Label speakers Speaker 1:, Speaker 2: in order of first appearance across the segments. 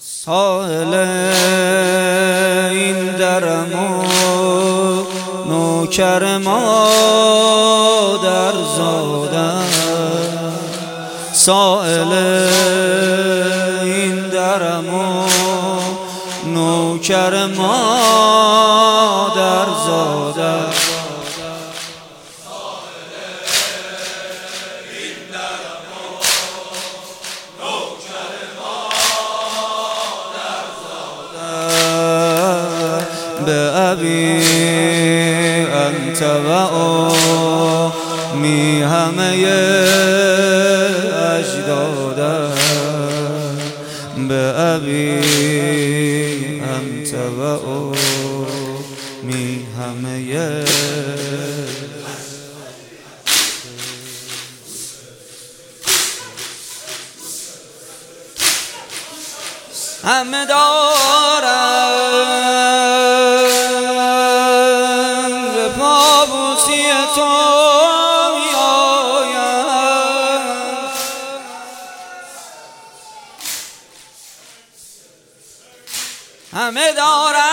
Speaker 1: سائل این درم و نوکر مادر زادم، سائل این درم و نوکر مادر زادم. بأبي أنت وأمي همه أجدادم، بأبي أنت وأمي همه همه دارند به پابوسی تو میآیند، همه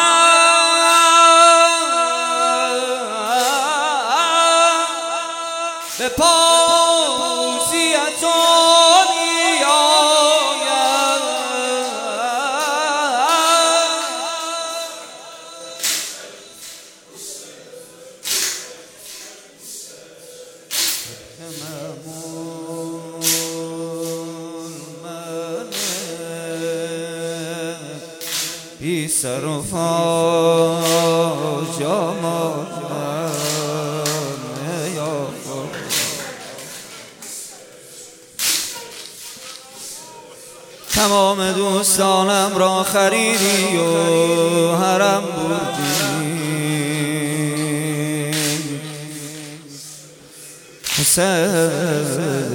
Speaker 1: دارند به پابوسی تو بی سر و فاجامانه یا تمام دوستانم را خریدی و حرم بردی، حسین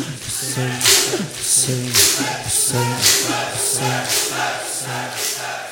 Speaker 1: Say